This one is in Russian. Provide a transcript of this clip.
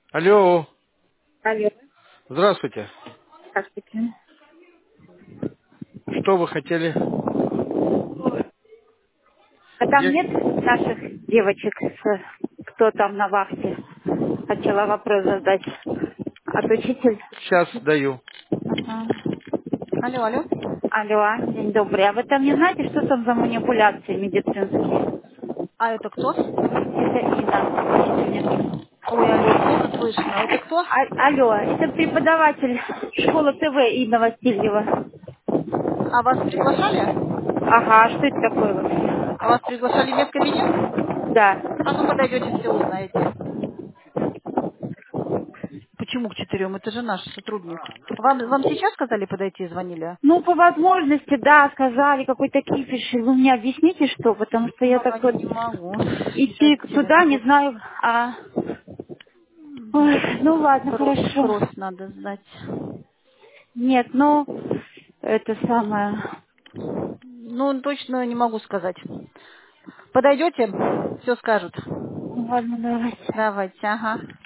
Алло, Алло, здравствуйте. здравствуйте. Что вы хотели? А там Я нет наших девочек, кто там на вахте? Хотела вопрос задать. От учитель. сейчас даю. Ага. Алло, алло. Алло, день добрый. А вы там не знаете, что там за манипуляции медицинские? А это кто? Это Инна. Ой, алло, плохо слышно. Это кто? Алло, это преподаватель школы ТВ Инна Васильева. А вас приглашали? Ага, а что это такое вообще? А вас приглашали в медкабинет? Да. А ну подойдете, все узнаете. Почему к 4? Это же наш сотрудник. Вам сейчас сказали подойти, звонили? Ну, по возможности, да, сказали, какой-то кипиш. Вы мне объясните, что, потому что я так вот Не могу. Сейчас идти через туда не минуту. знаю. Ой, ну ладно, хорошо. Кровь надо сдать. Нет, ну, это самое. Ну, точно не могу сказать. Подойдете, все скажут. Ну ладно, давайте. Давайте, ага.